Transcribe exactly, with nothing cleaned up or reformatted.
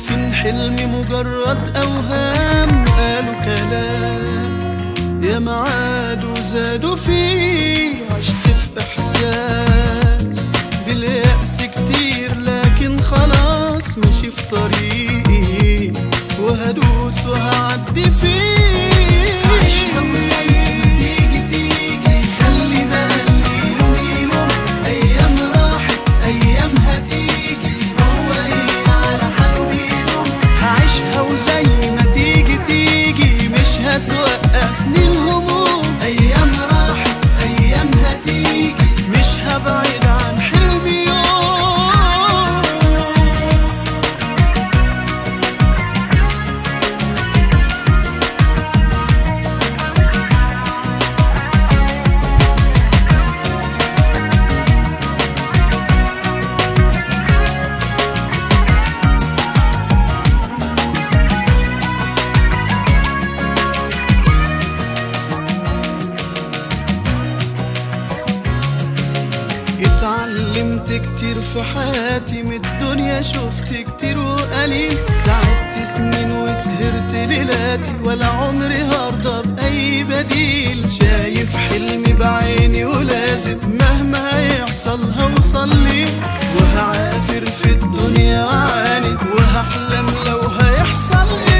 شايفين حلمي مجرد أوهام، قالوا كلام يا معاد وزادوا فيه. عشت في إحساس باليأس كتير، لكن خلاص ماشي في طريقي وهدوس وهعدي فيه. عيشها وزي ما تيجي تيجي، خلي بالي له يلوم. أيام راحت أيام هتيجي، هو إيه على حاله بيدوم. هعيشها وزي ما تيجي تيجي، مش هتوقفني الهموم. أيام راحت أيام هتيجي، مش هبعد عن حلمي يوم. اتعلمت كتير في حياتي من الدنيا، شفت كتير وقليل. تعبت سنين وسهرت ليلاتي، ولا عمري هرضى بأي بديل. شايف حلمي بعيني ولازم مهما هيحصل هوصل ليه. وهعافر في الدنيا وعاند، وهحلم لو هيحصل